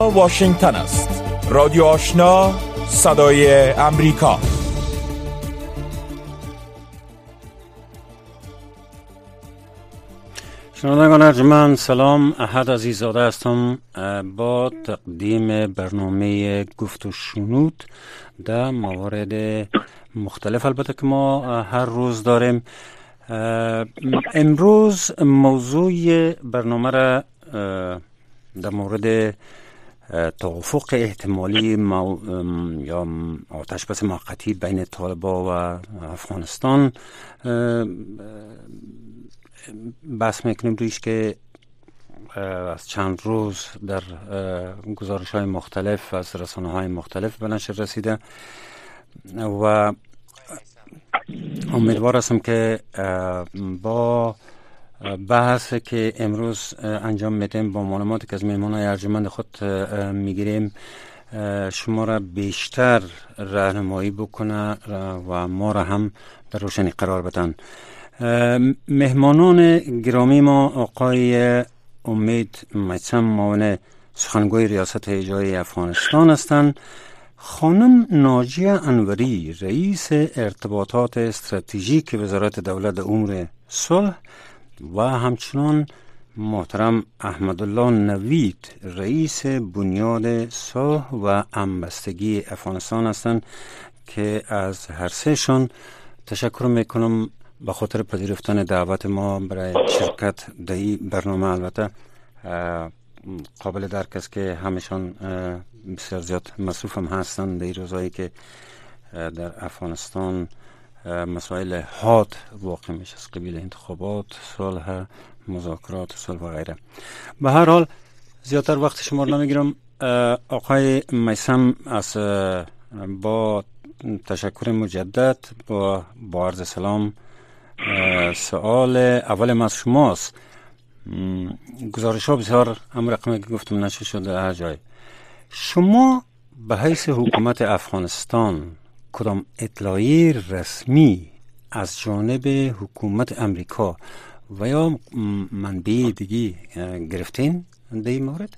واشنگتن است. رادیو آشنا، صدای امریکا. شنوندگان ارجمند، سلام. احد عزیزاده هستم با تقدیم برنامه گفت و شنود در موارد مختلف، البته که ما هر روز داریم. امروز موضوع برنامه را در مورد توافق احتمالی یا آتش بس موقتی بین طالبان و افغانستان بحث میکنیم رویش، که از چند روز در گزارش های مختلف از رسانه های مختلف به نشر رسیده و امیدوار هستم که با بحث که امروز انجام میدیم، با معلوماتی که از مهمانای ارجمند خود میگیریم، شما را بیشتر راهنمایی بکنه و ما را هم در روشنی قرار بدن. مهمانان گرامی ما آقای امید میثم، معاون سخنگوی ریاست اجرایی افغانستان هستند، خانم ناجیه انوری، رئیس ارتباطات استراتژیک وزارت دولت امور صلح، و همچنان محترم احمدالله نوید، رئیس بنیاد صلح و همبستگی افغانستان هستند که از هر سهشان تشکر میکنم به خاطر پذیرفتن دعوت ما برای شرکت در این برنامه. البته قابل درک است که همشان بسیار زیاد مصروف هم هستند در این روزایی که در افغانستان مسائل حاد واقع میشه از قبیل انتخابات، صلح، مذاکرات، صلح و غیره. به هر حال زیادتر وقت شما رو نمیگیرم. آقای میثم، از با تشکر مجدد با عرض سلام، سوال اول از شماست. گزارش ها بسیار هم رقمی که گفتم نشه شده هر جای. شما به حیث حکومت افغانستان کدام اطلاعی رسمی از جانب حکومت امریکا و یا منبع دیگی گرفتین در این مورد؟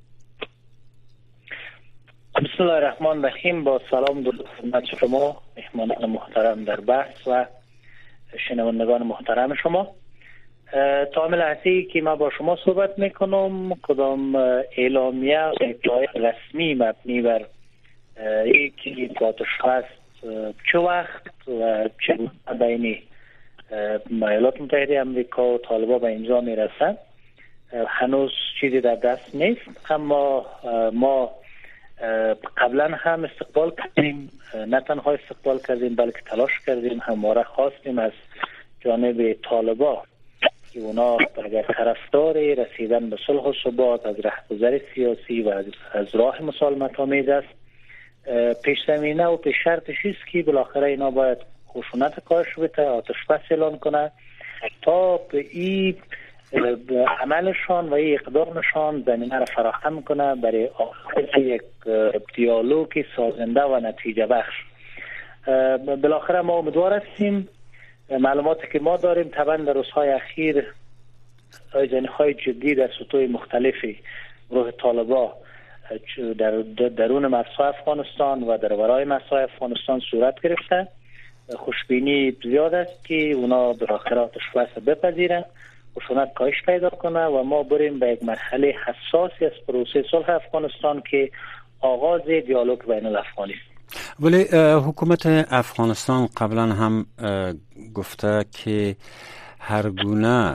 بسم الله الرحمن الرحیم. با سلام درود خدمت شما مهمانان محترم در بحث و شنوندگان محترم شما. تا لحظه‌ای که ما با شما صحبت میکنم کدام اعلامیه و اطلاعیه رسمی مبنی بر یکی آتش بس چه وقت و چه بین ایالات متحده امریکا و طالبان به امضا میرسند هنوز چیزی در دست نیست. اما ما قبلا هم استقبال کردیم، نه تنها استقبال کردیم بلکه تلاش کردیم، همواره خواستیم از جانب طالبان که اونا اگر طرفدار رسیدن به صلح و ثبات از رهگذر سیاسی و از راه مسالمت آمیز است، پیش زمینه و پیش شرطش است که بالاخره اینا باید خشونت کاهش بده، آتش بس اعلان کنه تا به این عملشان و این اقدامشان زمینه را فراهم کنه برای آغاز یک دیالوگ سازنده و نتیجه بخش. بالاخره ما امیدوار هستیم. معلوماتی که ما داریم طبعا در روزهای اخیر آیزنهای جدی در سطوح مختلفی گروه طالبان در درون مرزهای افغانستان و در ورای مرزهای افغانستان صورت گرفته. خوشبینی زیاد است که اونا بالاخره آتش بس بپذیرن، خشونت کاهش پیدا کنه و ما بریم به یک مرحله حساسی از پروسه صلح افغانستان که آغاز دیالوگ بین الافغانی است. ولی حکومت افغانستان قبلا هم گفته که هر گونه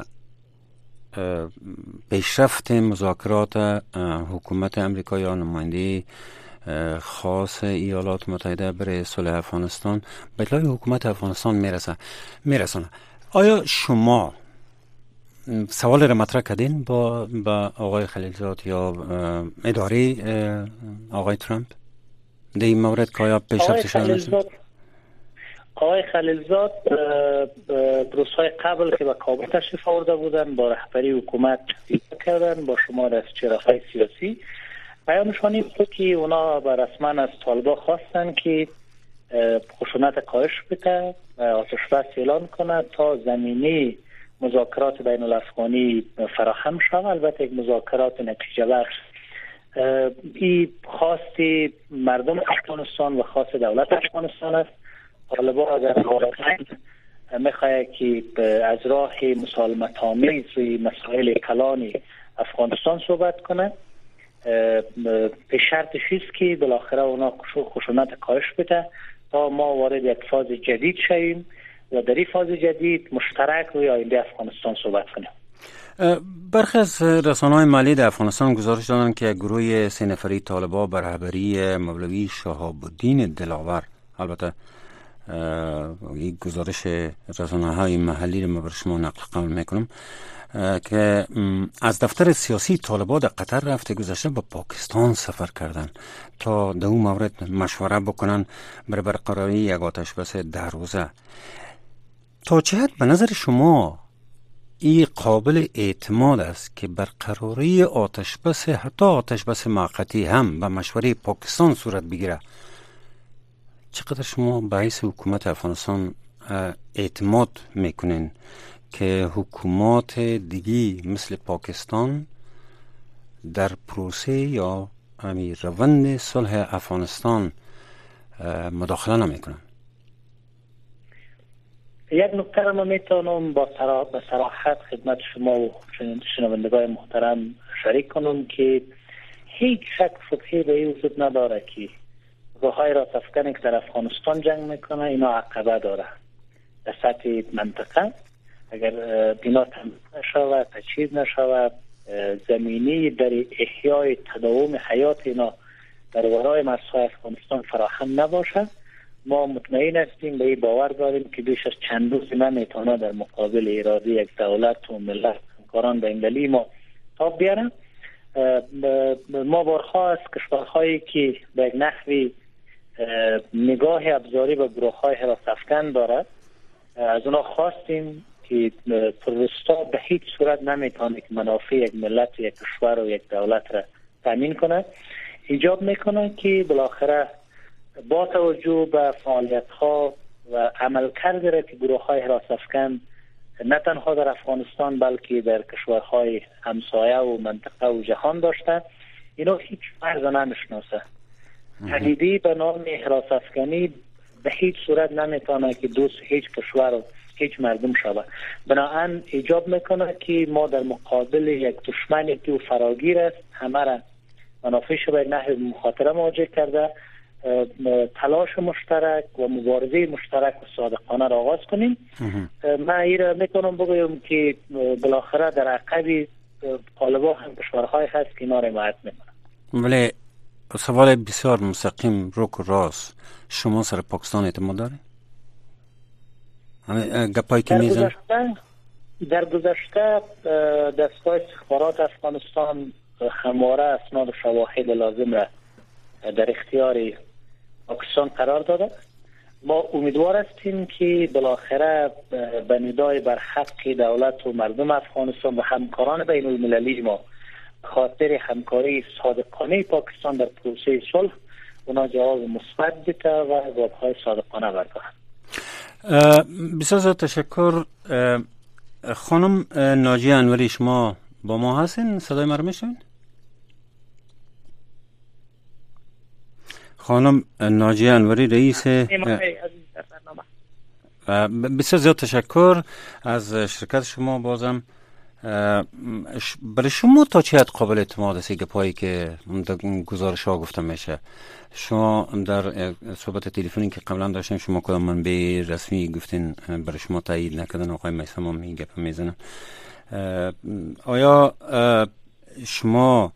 پیشرفت مذاکرات حکومت امریکا یا نماینده خاص ایالات متحده برای صلح افغانستان به اطلاع حکومت افغانستان میرسونه. آیا شما سوال را مطرح کردین با آقای خلیلزاد یا اداره آقای ترامپ در این مورد که آیا پیشرفت شده؟ آقای خلیلزاد روزهای قبل که به کابل تشریف آورده بودن با رهبری حکومت کردن با شمار از چهره‌های سیاسی، بیانشان این بود که اونا رسما از طالبان خواستن که خشونت کاهش بده و آتش بس اعلان کنه تا زمینه مذاکرات بین الافغانی فراهم شود. البته یک مذاکرات نتیجه بخش این خواست مردم افغانستان و خاص دولت افغانستان است. طالبان اگر واقعا میخواه که از راه مسالمت آمیز روی مسائل کلان افغانستان صحبت کنه، به شرطش است که بالاخره اونا خشونت کاهش بده تا ما وارد یک فاز جدید شویم و در این فاز جدید مشترک روی آینده افغانستان صحبت کنیم. برخی از رسانه‌های محلی در افغانستان گزارش دادند که گروه 3 نفری طالبان به رهبری مولوی شهاب الدین دلاور، البته این گزارش رسانه‌های محلی رو من بر شما نقل قول میکنم، که از دفتر سیاسی طالبان در قطر رفته گذشته به پاکستان سفر کردن تا در اون مورد مشوره بکنن برای برقراری یک آتش بس 10 روزه. تا چه حد به نظر شما این قابل اعتماد است که برقراری آتش بس، حتی آتش بس موقتی هم به مشوره پاکستان صورت بگیره؟ چقدر شما به حیث حکومت افغانستان اعتماد میکنین که حکومات دیگی مثل پاکستان در پروسه یا روند صلح افغانستان مداخله نمیکنن؟ یک نکته را من میتونم با صراحت خدمت شما و شنوندگان محترم شریک کنم که هیچ شک شبهه به این وجود نداره که گروه‌های راست افکنی که در افغانستان جنگ میکنه اینا عقبه داره در سطح منطقه. اگر اینا تمام نشود، تجهیز نشود، زمینی در احیای تداوم حیات اینا در ورای مرزهای افغانستان فراهم نباشه، ما مطمئن هستیم، به این باور داریم که بیش از چند روز نمیتونه در مقابل اراده یک دولت و ملت همکاران بین‌المللی ما تاب بیارن. ما بارها از کشورهایی که به یک نحوی نگاه ابزاری به گروه‌های حراس افکن دارد از اونا خواستیم که تروریستا به هیچ صورت نمیتونه که منافع یک ملت و یک کشور و یک دولت را تامین کنه. ایجاب میکنه که بالاخره با توجه به فعالیت‌ها و عملکردی را که گروه‌های حراس افکن نه تنها در افغانستان بلکه در کشورهای همسایه و منطقه و جهان داشته، اینا هیچ فرض نمیشناسه. پدیده به نام حراس افکنی به هیچ صورت نمیتونه که دوست هیچ کشور و هیچ مردم شود. بنابراین ایجاب میکنه که ما در مقابل یک دشمنی که فراگیر است، همه را منافعش به نحو مخاطره مواجه کرده، تلاش مشترک و مبارزه مشترک و صادقانه را آغاز کنیم. من ایره میتونم بگویم که بالاخره در عقبی طالبان هم کشورهای هست که اینا را حمایت میکنن. ولی سوال بسیار مستقیم روک و راست، شما سر پاکستان اعتماد دارید؟ گپایی که میزن در گذشته دستگاه استخبارات افغانستان همواره اسناد و شواهد لازم را در اختیار پاکستان قرار داده. ما امیدوار هستیم که بالاخره به ندای بر حق دولت و مردم افغانستان و همکاران بین المللی ما خاطر همکاری صادقانه پاکستان در پروسه صلح اونا جواب مثبت بده و جواب‌های صادقانه بردهند. بسیار زیاد تشکر. خانم ناجیه انوری، شما با ما هستین؟ صدای ما رو میشنوین؟ خانم ناجیه انوری رئیس بسیار زیاد تشکر از شرکت شما. بازم برای شما تا چه حد قابل اعتماد است گپایی که در گزارش ها گفته میشه؟ شما در صحبت تلفنی که قبلا داشتیم شما کدام منبع رسمی گفتین برای شما تایید نکردن؟ آقای میثم هم این گپ میزنن. آیا شما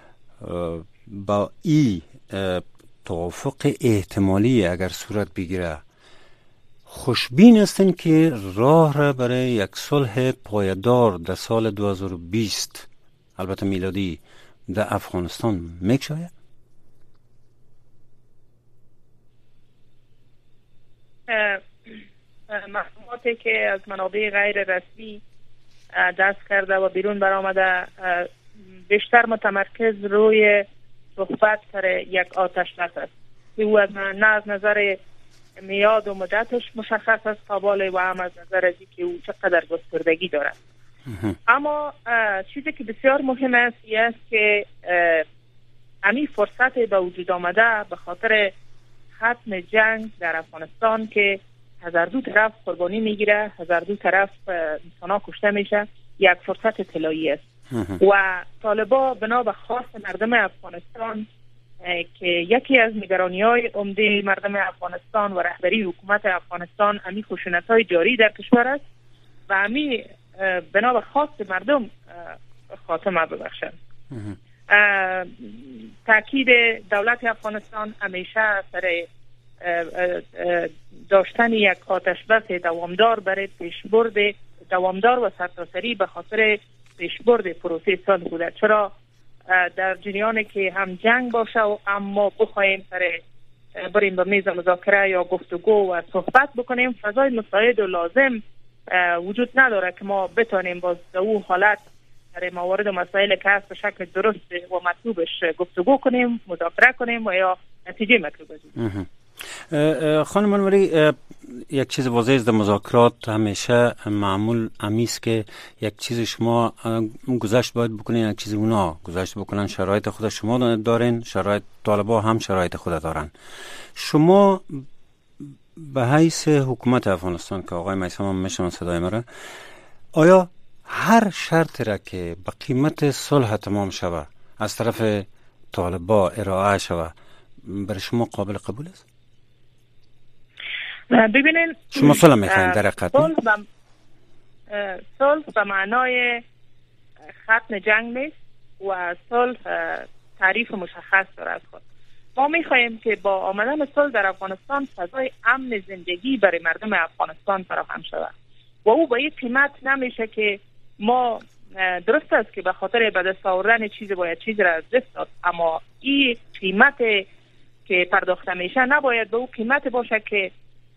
با این توافق احتمالی اگر صورت بگیره خوشبین هستین که راه را برای یک صلح پایدار در سال 2020 البته میلادی در افغانستان میگشاید؟ معلوماتی که از منابع غیر رسمی دست کرده و بیرون برآمده بیشتر متمرکز روی صحبت سر یک آتش بس است که او نه از نظر میاد و مدتش مشخص است قابل و هم از نظر از که او چقدر گستردگی دارد. اما چیزی که بسیار مهم است این است که همین فرصت به وجود آمده به خاطر ختم جنگ در افغانستان که 1002 طرف قربانی میگیره، 1002 طرف انسانا کشته میشه، یک فرصت طلایی است. و طالبا بنا به خواست مردم افغانستان که یکی از نگرانی‌های عمده مردم افغانستان و رهبری حکومت افغانستان همین خشونت‌های جاری در کشور است و همین بنا به خواست مردم خاتمه ببخشند. تاکید دولت افغانستان همیشه سر داشتن یک آتش بس دوامدار برای پیشبرد دوامدار و سرتاسری به خاطر پیشبرد پروسه صلح بوده. چرا در جریان که هم جنگ باشه و اما بخوایم بریم به میز مذاکره یا گفتگو و صحبت بکنیم، فضای مساعد و لازم وجود نداره که ما بتونیم باز در او حالت در موارد و مسائل که هست به شکل درست و مطلوبش گفتگو کنیم، مذاکره کنیم و یا نتیجه مطلوب از اون. خانم انوری، یک چیز واضح است در مذاکرات همیشه معمول امیست که یک چیز شما گذشت باید بکنین، یک چیز اونا گذشت بکنن. شرایط خود شما دارین، شرایط طالبا هم شرایط خود دارن. شما به حیث حکومت افغانستان که آقای میثم هم میشنون صدای مرا، آیا هر شرط را که به قیمت صلح تمام شود از طرف طالبا ارائه شود برای شما قابل قبول است؟ ببینین، شما صلح میخواین در حقیقت؟ صلح به معنای ختم جنگ نیست و صلح تعریف مشخص داره از خود. ما میخوایم که با آمدن صلح در افغانستان فضای امن زندگی برای مردم افغانستان فراهم شود و او با این قیمت نمیشه که ما درست است که به خاطر به دست آوردن چیز باید چیز را از دست داد، اما این قیمت که پرداخته میشه نباید به او قیمت باشه که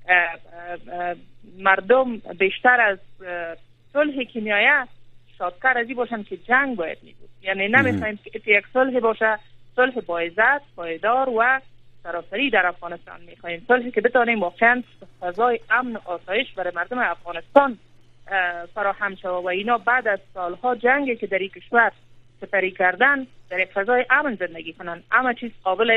مردم بیشتر از صلحی که میآید شادتر از این باشن که جنگ باید میبود. یعنی نمیخوایم که یک صلح باشه، صلح با عزت، پایدار و سراسری در افغانستان میخوایم. صلحی که بتونیم واقعا فضای امن و آسایش برای مردم افغانستان فراهم شود و اینا بعد از سالها جنگی که در این کشور سپری کردن در یک فضای امن زندگی کنن. همه چیز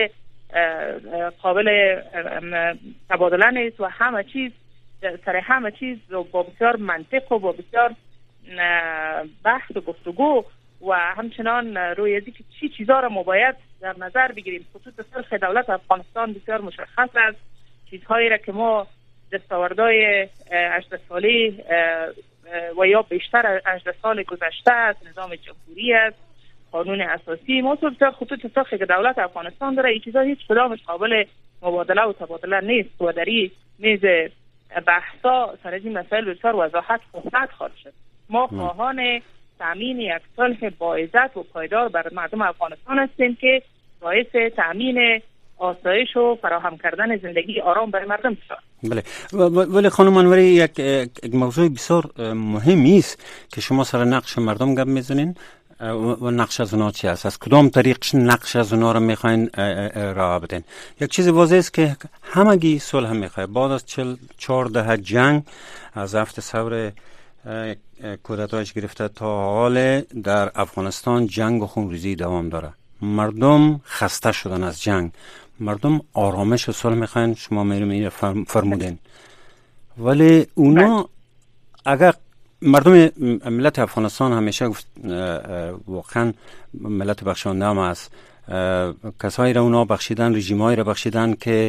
قابل تبادله نیست و همه چیز سر همه چیز با بسیار منطق و با بسیار بحث و گفتگو و همچنان روی ازی که چی چیزا را ما باید در نظر بگیریم. خصوص صلح دولت افغانستان بسیار مشخص است. چیزهایی را که ما دستاوردهای 18 سالی و یا بیشتر از 18 سال گذشته است، نظام جمهوری است، قانون اساسی، موضوع خطوط ساختی که دولت افغانستان داره، این چیزا هیچ کدامش قابل مبادله و تبادله نیست و در این میز بحثا سر از این مسائل بسیار وضاحت صحبت خواهد شد. ما خواهان تامین یک صلح با عزت و پایدار بر مردم افغانستان هستیم که باعث تامین آسایش و فراهم کردن زندگی آرام برای مردم شد. بله، ولی خانم انوری یک موضوع بسیار مهمی است که شما سر نقش مردم گپ میزنین و نقش از اونا چی است؟ از کدام طریق نقش از اونا رو میخواین ارائه بدین؟ یک چیز واضح است که همگی صلح میخواد. بعد از 44 دهه جنگ از هفت ثور کودتایش گرفته تا حال در افغانستان جنگ و خونریزی دوام داره. مردم خسته شدن از جنگ، مردم آرامش و صلح میخواین. شما میرم فرمودین، ولی اونا اگر مردم ملت افغانستان همیشه گفت واقعا ملت بخشنده هم است، کسایی را اونا بخشیدن، رژیمایی را بخشیدن که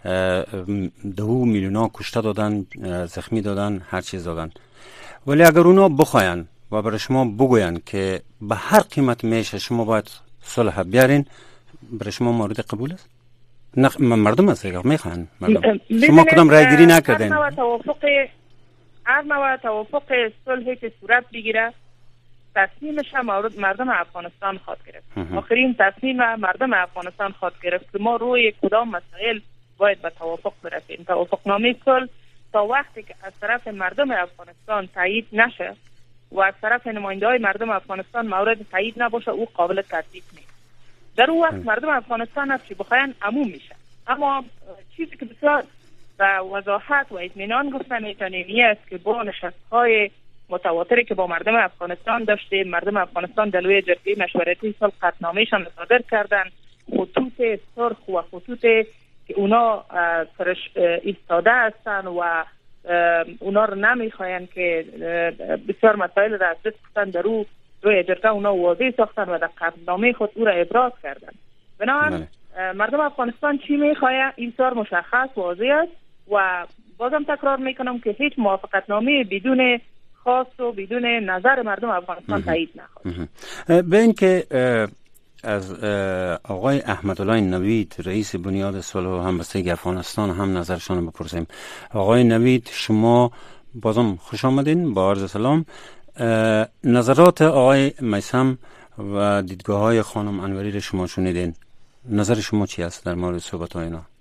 2 میلیون کشته دادن، زخمی دادن، هر چیز دادن. ولی اگر اونا بخواین و برای شما بگوین که به هر قیمت میشه شما باید صلح بیارین، برای شما مورد قبول است؟ مردم است دیگه میخوان. شما کدام رای گیری نکردین؟ هر نوع توافق صلحی که صورت بگیره تصمیمش هم مردم افغانستان خواهد گرفت. آخرین تصمیم مردم افغانستان خواهد گرفت که ما روی کدام مسائل باید به توافق برسیم. توافقنامه صلح تا وقتی که از طرف مردم افغانستان تایید نشه و از طرف نماینده‌های مردم افغانستان مورد تایید نباشه او قابل تطبیق نیست. در اون وقت مردم افغانستان هست که بخواین عموم میشه. اما چیزی که بسیار و وضاحت و اطمینان گفتن میتونیم است که با نشست‌های متواتری که با مردم افغانستان داشتیم، مردم افغانستان در لوی جرگه مشورتی صلح قطعنامه‌شان صادر کردن خطوط سرخ و خطوط که اونا سرش ایستاده هستن و اونا رو نمیخواین که بسیار مسائل را دست کتن در روی جرگه اونا واضح ساختن و در قطعنامه خود او را ابراز کردن. بنابراین مردم افغانستان چی میخواید این بسیار مشخص واضح است و بازم تکرار میکنم که هیچ موافقتنامه بدون خواست و بدون نظر مردم افغانستان تایید نخواهد. به این که از آقای احمدالله نوید رئیس بنیاد صلح و همبستگی افغانستان هم نظرشان بپرسیم. آقای نوید، شما بازم خوش آمدین، با عرض سلام. نظرات آقای میثم و دیدگاه های خانم انوری رو شما شنیدین، نظر شما چی است در مورد صحبت های اینا؟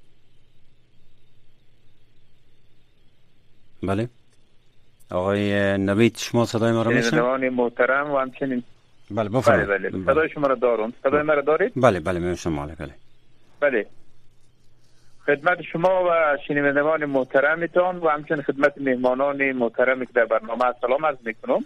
بله آقای نوید، شما صدای ما رو میشنوید؟ شنوندگان محترم و همچنین بله بفرمایید. بله صدای شما رو دارم. صدای ما رو دارید؟ بله میشنوم. بله خدمت شما و شنوندگان محترمتان و همچنین خدمت مهمانان محترمی که در برنامه سلام عرض میکنم.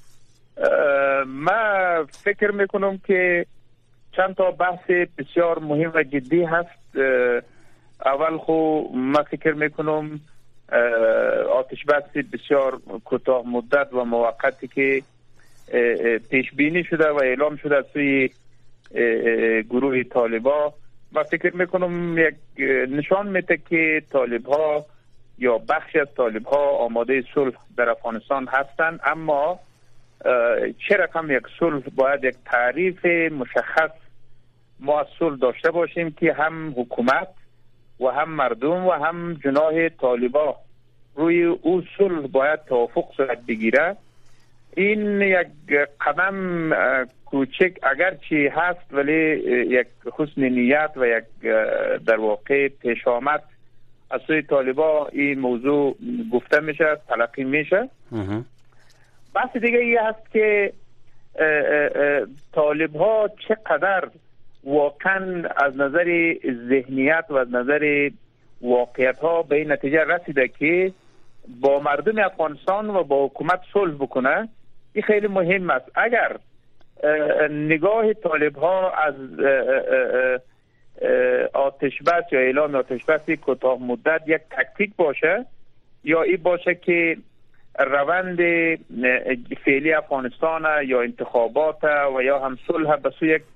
من فکر میکنم که چند تا بحث بسیار مهم و جدی هست. اول خو من فکر میکنم آتش بس بسیار کوتاه مدت و موقتی که پیش بینی شده و اعلام شده از سوی گروه طالبا، من فکر میکنم یک نشان میده که طالبها یا بخشی از طالبها آماده صلح در افغانستان هستند. اما چه رقم یک صلح باید یک تعریف مشخص ما از صلح داشته باشیم که هم حکومت و هم مردم و هم جناح طالبا روی او صلح باید توافق صورت بگیره. این یک قدم کوچک اگرچه هست ولی یک حسن نیت و یک در واقع پیش آمد از سوی طالبا این موضوع گفته میشه، تلقی میشه. بحث دیگه ای هست که طالبها چقدر واقعا از نظر ذهنیت و از نظر واقعیت ها به این نتیجه رسیده که با مردم افغانستان و با حکومت صلح بکنه. این خیلی مهم است. اگر نگاه طالب ها از آتش بس یا اعلام آتش بس کوتاه مدت یک تکتیک باشه یا این باشه که روند فعلی افغانستان یا انتخابات و یا هم صلح به سوی یک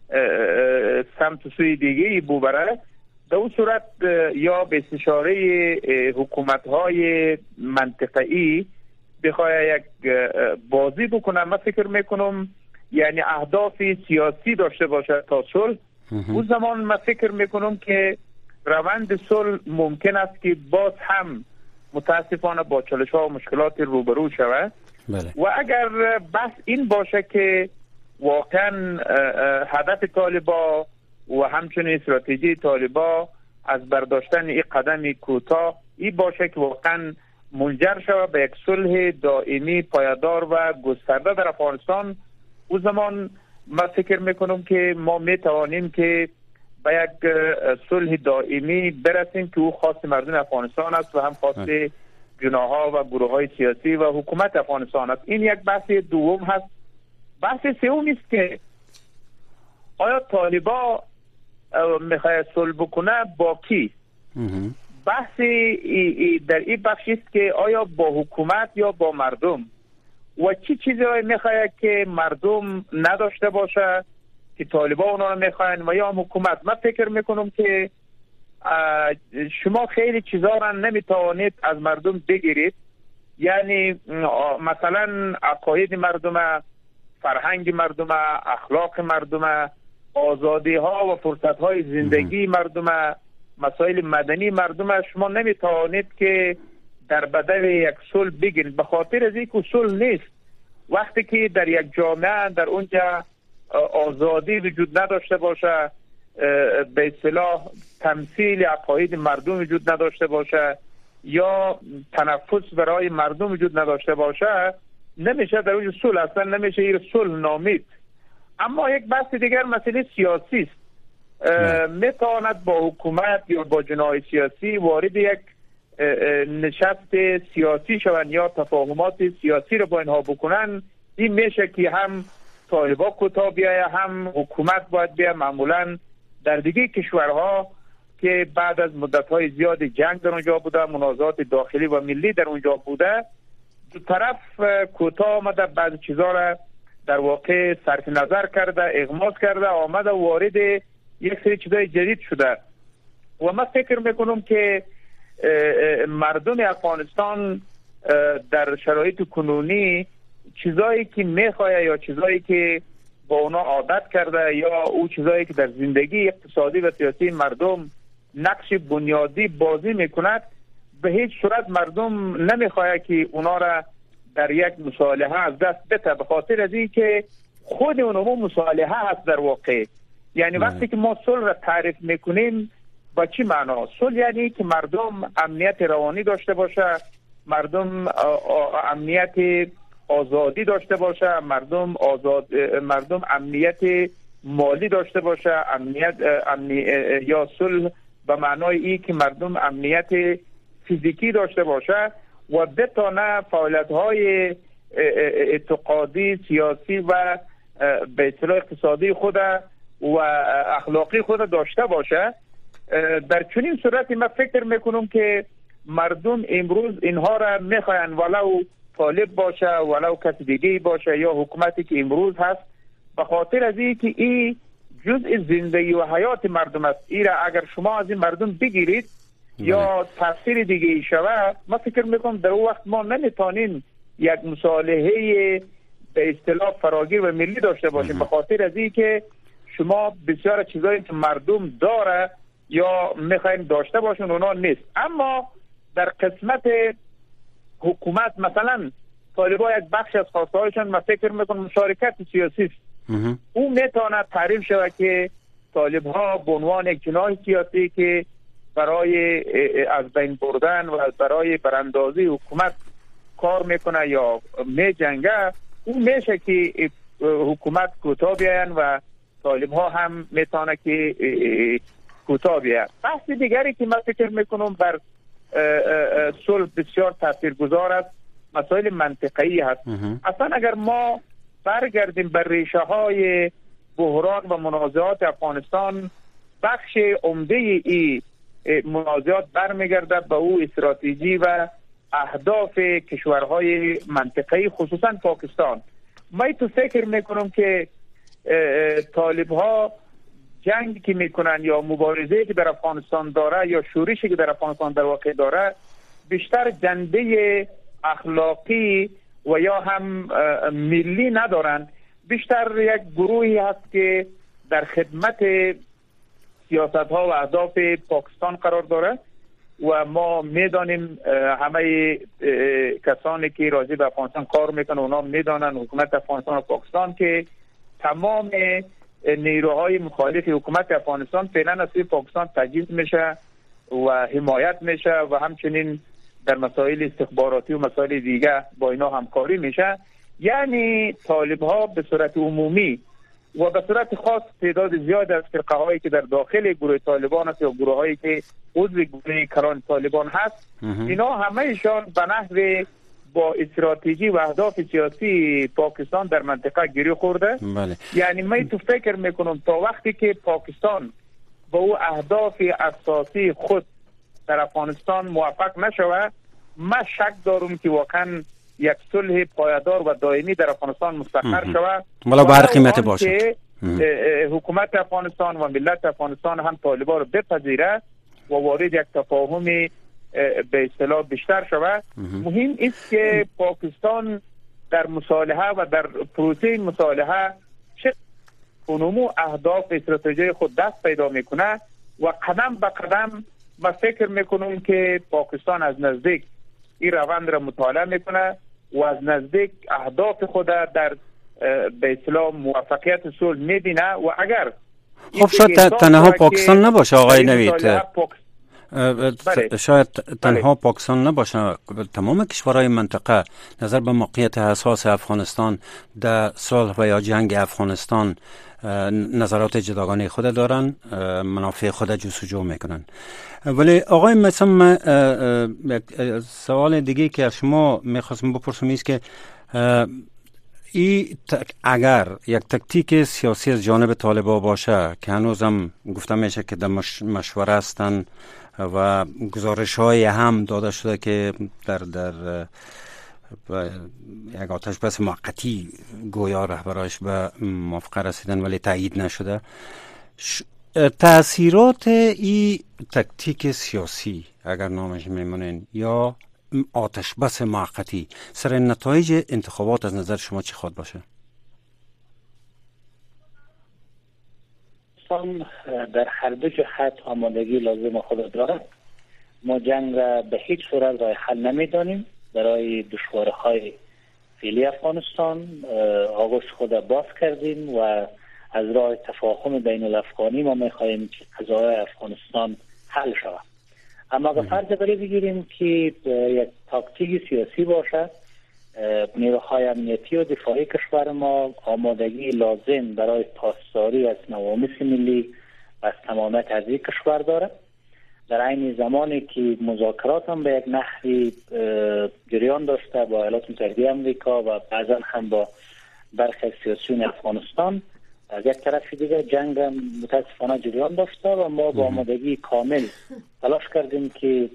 سمت سوی دیگه ببره، در اون صورت یا به استشاره حکومت‌های منطقه‌ای بخواه یک بازی بکنه. من فکر میکنم یعنی اهداف سیاسی داشته باشه تا صلح. اون زمان من فکر میکنم که روند صلح ممکن است که باز هم متاسفانه با چالش‌ها و مشکلات روبرو شود. و اگر بس این باشه که واقعا هدف طالبا و همچنین استراتژی طالبا از برداشتن این قدم کوتاه این باشه که واقعا منجر شود به یک صلح دائمی پایدار و گسترده در افغانستان، اون زمان من فکر میکنم که ما میتوانیم که به یک صلح دائمی برسیم که او خواست مردم افغانستان است و هم خواست جناح‌ها و گروه‌های سیاسی و حکومت افغانستان است. این یک بحث دوم هست. بحث سوم است که آیا طالبا میخواد صلح بکنه با کی؟ بحث در این بخش است که آیا با حکومت یا با مردم و چی چیزی میخواد که مردم نداشته باشه که طالبا اونا رو میخواین و یا حکومت. من فکر میکنم که شما خیلی چیزا را نمیتوانید از مردم بگیرید، یعنی مثلا عقاید مردم، فرهنگ مردم، اخلاق مردم، آزادی ها و فرصت های زندگی مردم، مسائل مدنی مردم شما نمیتوانید که در بدل یک صلح بگیرید، به خاطر از اینکه صلح نیست. وقتی که در یک جامعه در اونجا آزادی وجود نداشته باشه، به اصطلاح تمثیل عقاید مردم وجود نداشته باشه یا تنفس برای مردم وجود نداشته باشه، نمیشه در اونجا صلح، اصلا نمیشه این صلح نامید. اما یک بحث دیگر مسئله سیاسی است. میتواند با حکومت یا با جناح سیاسی وارد یک نشست سیاسی شوند یا تفاهمات سیاسی رو با اینها بکنن. این میشه که هم طالبا کوتاه بیایه هم حکومت باید بیایه. معمولا در دیگه کشورها که بعد از مدت‌های زیاد جنگ در اونجا بوده، منازعات داخلی و ملی در اونجا بوده، دو طرف کوتاه آمده بعضی چیزا را در واقع صرف نظر کرده، اغماس کرده، آمده وارد یک سری چیزای جدید شده. و من فکر میکنم که مردم افغانستان در شرایط کنونی چیزایی که میخواه یا چیزایی که با اونا عادت کرده یا او چیزایی که در زندگی اقتصادی و سیاسی مردم نقش بنیادی بازی میکند، به هیچ صورت مردم نمیخواه که اونا را در یک مصالحه از دست بده، به خاطر از این که خود اونمو مصالحه هست در واقع. یعنی وقتی که ما صلح را تعریف میکنیم با چی معنا؟ صلح یعنی که مردم امنیت روانی داشته باشه، مردم امنیت آزادی داشته باشه، مردم امنیت مالی داشته باشه، یا صلح به معنای این که مردم امنیت فیزیکی داشته باشه و بتونه فعالیت‌های اعتقادی، سیاسی و به اصطلاح اقتصادی خود و اخلاقی خود داشته باشه. در چنین صورتی من فکر میکنم که مردم امروز اینها را میخواین، ولو طالب باشه ولو کسی دیگه باشه یا حکومتی که امروز هست، به خاطر از این که این جزء زندگی و حیات مردم است. این را اگر شما از این مردم بگیرید یا تفسیر دیگه شود، من فکر میکنم در اون وقت ما نمیتونیم یک مصالحه به اصطلاح فراگیر و ملی داشته باشیم، به خاطر از این که شما بسیار چیزایی که مردم داره یا میخواین داشته باشون اونا نیست. اما در قسمت حکومت مثلا طالبا یک بخش از خواسته هایشان من فکر میکنم مشارکت سیاسی است. اون میتونه تعریف شود که طالب ها به عنوان یک جناح سیاسی که برای از بین بردن و برای براندازی حکومت کار میکنه یا می جنگه، اون میشه که حکومت کوتاه بیاین و طالب ها هم میتونه که کوتاه بیاین. بحث دیگری که من فکر میکنم بر صلح بسیار تاثیرگذار است مسائل منطقه‌ای هست. اصلا اگر ما برگردیم بر ریشه های بحران و منازعات افغانستان، بخش عمده ای منازعات برمیگرده به او استراتژی و اهداف کشورهای منطقه‌ای، خصوصا پاکستان. من تو فکر میکنم که طالب ها جنگ که میکنن یا مبارزه که در افغانستان داره یا شورشی که در افغانستان در واقع داره، بیشتر جنبه اخلاقی و یا هم ملی ندارن، بیشتر یک گروهی هست که در خدمت سیاست ها و اهداف پاکستان قرار داره و ما میدانیم همه کسانی که راضی به افغانستان کار میکنن اونا میدانن حکومت افغانستان و پاکستان که تمام نیروهای مخالف حکومت افغانستان فعلا از سوی پاکستان تجهیز میشه و حمایت میشه و همچنین در مسائل استخباراتی و مسائل دیگه با اینا همکاری میشه. یعنی طالب ها به صورت عمومی و به صورت خاص تعداد زیاد از فرقه هایی که در داخل گروه طالبان است یا گروه هایی که عضو گروه کران طالبان هست، اینا همهشان به نحو با استراتژی و اهداف سیاسی پاکستان در منطقه گیری خورده. یعنی من تو فکر میکنم تا وقتی که پاکستان با او اهداف اساسی خود در افغانستان موفق نشود، من شک دارم که واقعا یک صلح پایدار و دائمی در افغانستان مستقر شود، ولو به هر قیمت باشه. حکومت افغانستان و ملت افغانستان هم طالبان رو بپذیره و وارد یک تفاهم به اصطلاح بیشتر شود. مهم است که پاکستان در مصالحه و در پروسه مصالحه چه کنمو اهداف استراتژی خود دست پیدا میکنه و قدم به قدم من فکر میکنم که پاکستان از نزدیک این روند را مطالعه میکنه و از نزدیک اهداف خود در به اصطلاح موفقیت صلح میبینه. و اگر خب شاید تنها پاکستان نباشه آقای نوید، شاید تنها پاکستان نباشه، تمام کشورهای منطقه نظر به موقعیت حساس افغانستان در صلح و یا جنگ افغانستان نظرات جداگانه خود دارن، منافع خود جستجو میکنن. ولی آقای مثلا سوال دیگه که از شما میخواستم بپرسم است که اگر یک تکتیک سیاسی از جانب طالبان باشه که هنوزم گفته میشه که در مشوره هستن و گزارش های هم داده شده که در یک آتش بس موقتی گویا رهبراش به موافقه رسیدن ولی تایید نشده. تأثیرات این تکتیک سیاسی اگر نامش میمونین یا آتش بس موقتی سر نتایج انتخابات از نظر شما چی خواهد باشه؟ در هر دو جهت آمادگی لازم خود دارد. ما جنگ را به هیچ صورت راه حل نمیدانیم. برای دشواری‌های فعلی افغانستان آغوش خود باز کردیم و از راه تفاهم بین الافغانی ما می‌خواهیم که قضایای افغانستان حل شود. اما اگر فرض بری بگیریم که یک تاکتیک سیاسی باشد، نیروهای امنیتی و دفاعی کشور ما آمادگی لازم برای پاسداری از نوامیس ملی و از تمامیت ارضی کشور دارد. در عین زمانی که مذاکرات هم به یک نحوی جریان داشته با ایالات متحده آمریکا و بعضا هم با برخی سیاسیون افغانستان، از یک طرف دیگه جنگ هم متاسفانه جریان داشته و ما با آمادگی کامل تلاش کردیم که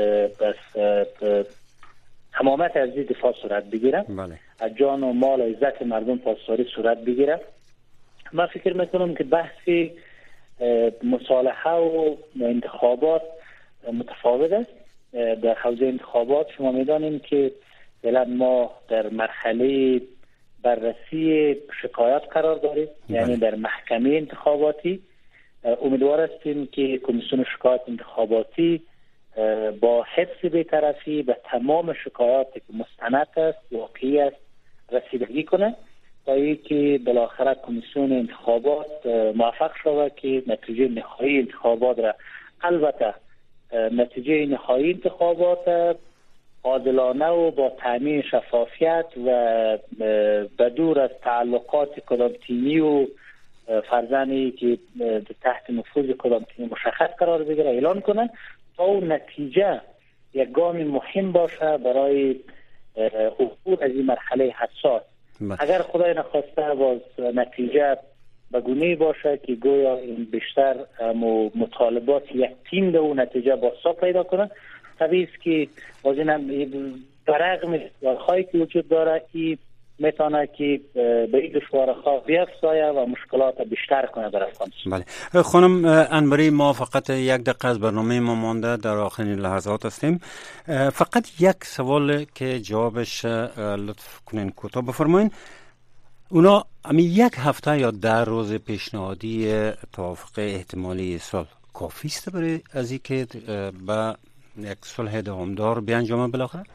تمامیت ارضی دفاع صورت بگیره، از جان و مال و عزت مردم پاسداری صورت بگیره. من فکر میکنم که بحثی مصالحه و انتخابات متفاوت است. در حوزه انتخابات شما میدانیم که فعلا ما در مرحله بررسی شکایات قرار داریم، یعنی در محکمه انتخاباتی. امیدوار هستیم که کمیسیون شکایات انتخاباتی با حفظ بی‌طرفی به تمام شکایاتی که مستند است، واقعی است، رسیدگی کنه تا اینکه بالاخره کمیسیون انتخابات موفق شود که نتیجه نهایی انتخابات را، البته نتیجه نهایی انتخابات عادلانه و با تامین شفافیت و بدور از تعلقات کدام تیمی و فرزنی که تحت نفوذ کدام تیمی مشخص قرار بگیره اعلان کنن تا اون نتیجه یک گام مهم باشه برای عبور از این مرحله حساس. اگر خدای نخواسته باز نتیجه به گونه‌ای باشه که گویا این بیشتر مطالبات یک تیم به اون نتیجه بازسازی پیدا کنه، طبیعی است که باز این برغم دشواری‌هایی که وجود داره که میتونه که به این دشواری‌ها بیفزایه و مشکلات بیشتر کنه در افغانستان. بله خانم انوری، ما فقط یک دقیقه از برنامه ما مانده، در آخرین لحظات هستیم. فقط یک سوال که جوابش لطف کنین کوتاه بفرمایین. اونا همین یک هفته یا 10 روز پیشنهادی توافق احتمالی صلح کافی است برای از اینکه به یک صلح دوامدار بیانجامه بالاخره؟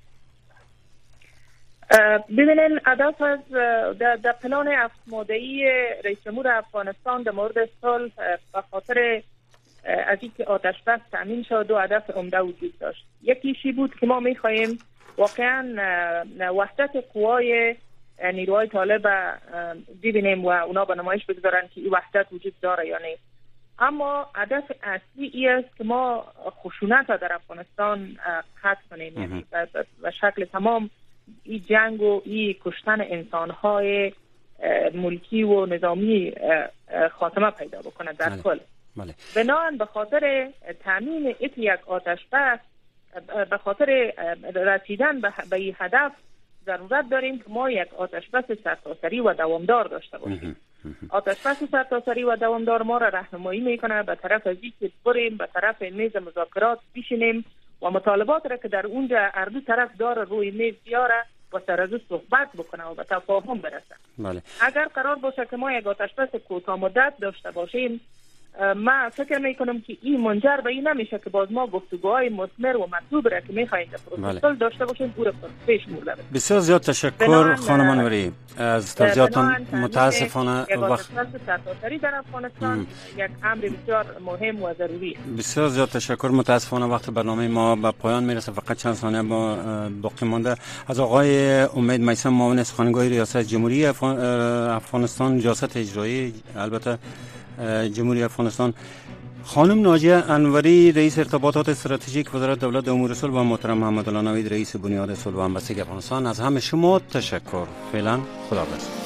ببینین هدف از در پلان 7 ماده‌ای رئیس جمهور افغانستان در مورد صلح به خاطر از اینکه آتش بس تامین شد 2 هدف عمده وجود داشت. یکیشی بود که ما می‌خوایم واقعا وحدت قوای نیروهای طالب ببینیم و اونا به نمایش بگذارن که این وحدت وجود داره یا نه. اما هدف اصلی ای است که ما خشونت در افغانستان قطع کنیم، یعنی به شکل تمام این جنگ و این کشتن انسانهای ملکی و نظامی خاتمه پیدا بکنه در کل. بنابراین به خاطر تامین یک آتش بس، به خاطر رسیدن به این هدف ضرورت داریم که ما یک آتش بس سرتاسری و دوامدار داشته باشیم. آتش بس سرتاسری و دوامدار ما را راهنمایی میکنه به طرف از اینکه بریم به طرف میز مذاکرات بشینیم و مطالبات را که در اونجا هر دو طرف داره روی میز بیاره و سر از صحبت بکنه و به تفاهم برسه. اگر قرار باشه که ما یک آتش بس کوتاه مدت داشته باشیم، ما فکر میکنم که این منجر به این نمیشه که باز ما گفتگوهای مثمر و مطلوب را که میخوایم در پروتکل داشته باشیم پورا پیش برده. بسیار زیاد تشکر خانم انوری از توضیحاتتان. متاسفانه وقت سرتاسری در افغانستان یک امر بسیار مهم و ضروری است. بسیار زیاد تشکر. متاسفانه وقت برنامه ما به پایان میرسه، فقط چند ثانیه باقی مانده. از آقای امید میثم، معاون سخنگوی ریاست جمهوری افغانستان، ریاست اجرایی البته جمهوری افغانستان، خانم ناجیه انوری رئیس ارتباطات استراتژیک وزارت دولت امور صلح و محترم محمد الله نوید رئیس بنیاد صلح و همبستگی افغانستان، از همه شما تشکر. فعلا خداحافظ.